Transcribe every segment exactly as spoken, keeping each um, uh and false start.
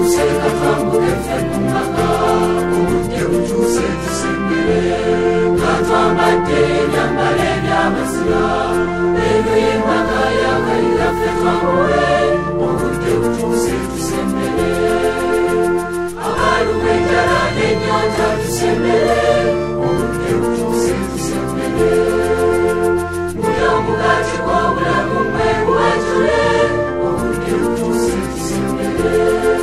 butuze katwambuke ffe mu maka obudde butuuse tusembere nga twambadde ebyambalo eby'amazira eno y'embaga y'akalira ffe twambuwe obudde butuuse tusembere abaluwa enjala n'ennyanja tusembere obudde butuuse tusembere mulya omugaati gw'obulamu mwe buwajule obudde butuuse tusembere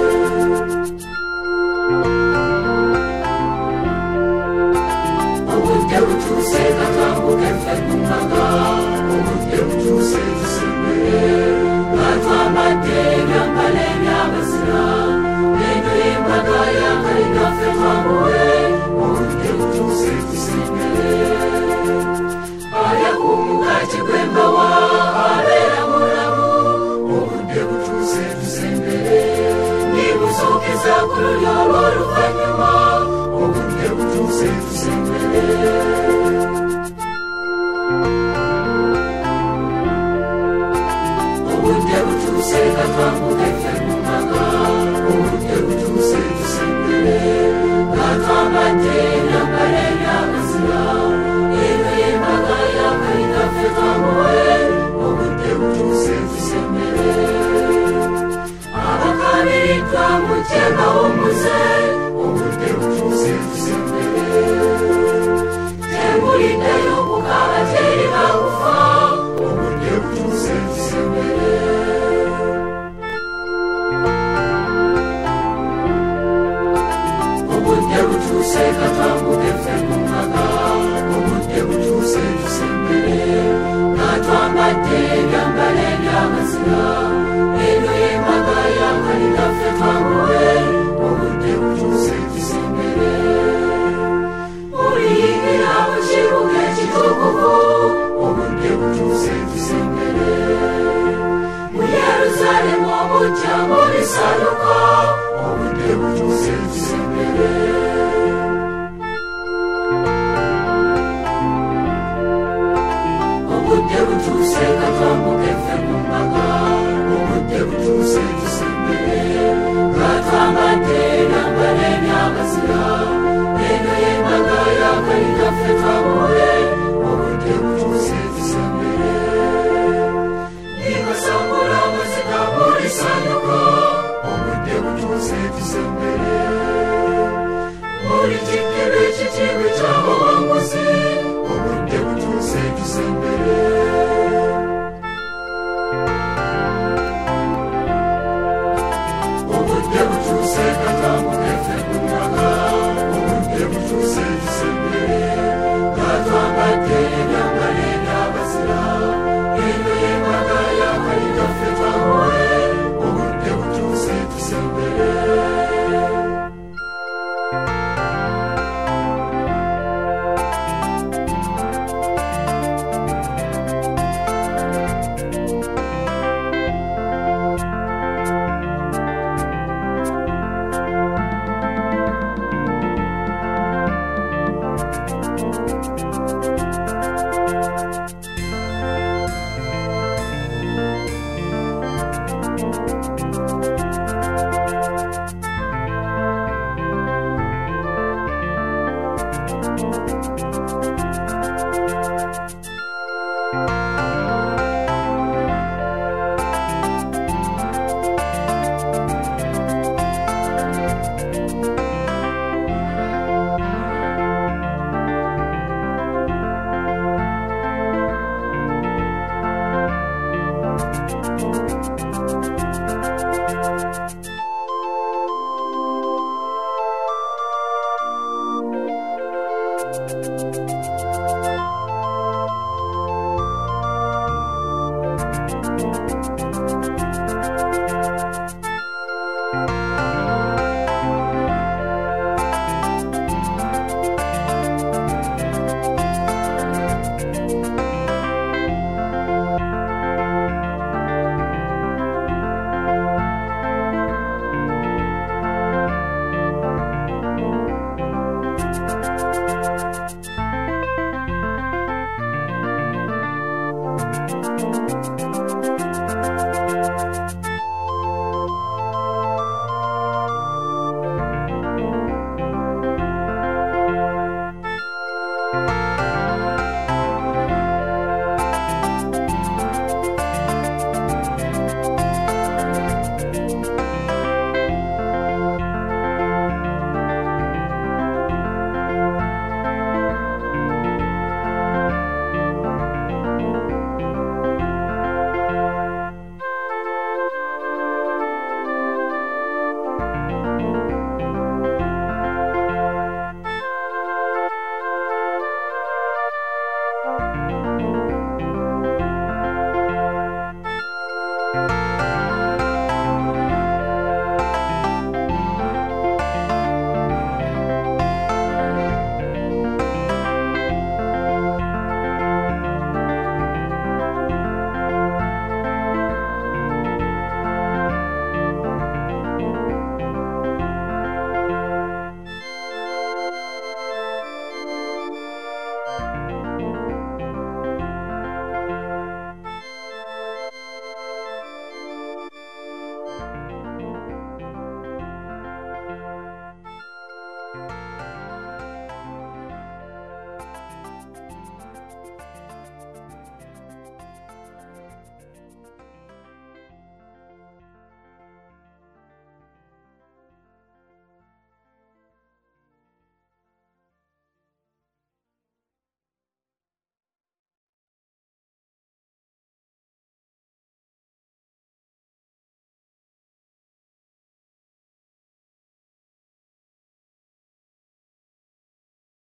obudde butuuse katwambuke ffe mu mbaga obudde butuuse tusembere nga twambadde ebyambalo eby'amazira eno y'embaga y'akalina ffe twambuwe obudde butuuse tusembere alya ku mugaati gw'embawa abeera mulamu obudde butuuse tusembere nibusookeza ku lulyo olw'oluvannyuma obudde butuuse tusembere obudde butuuse katwambuke ffe mu mbaga obudde butuuse tusembere nga twambadde ebyambalo eby'amazira eno y'embaga y'akalina ffe twambuwe obudde butuuse tusembere abakabiriddwa mujje bawummuze obudde butuuse tusembere tembuliddeyo kukaaba teri bakufa obudde butuuse tusembere obudde butuuse katwambuke ffe mu mbaga obudde butuuse tusembere nga twambadde ebyambalo eby'amazira eno y'embaga y'akalina ffe twambuwe obudde butuuse tusembere muliyingira mu kibuga ekitukuvu obudde butuuse tusembere mu yerusaalemu omujja mulisaluka obudde butuuse tusembere obudde butuuse katwambuke ffe mu mbaga obudde butuuse tusembere nga twambadde ebyambalo eby'amazira eno y'embaga y'akalina ffe twambuwe obudde butuuse tusembere nibasangula amaziga mulisanyuka obudde butuuse tusembere buli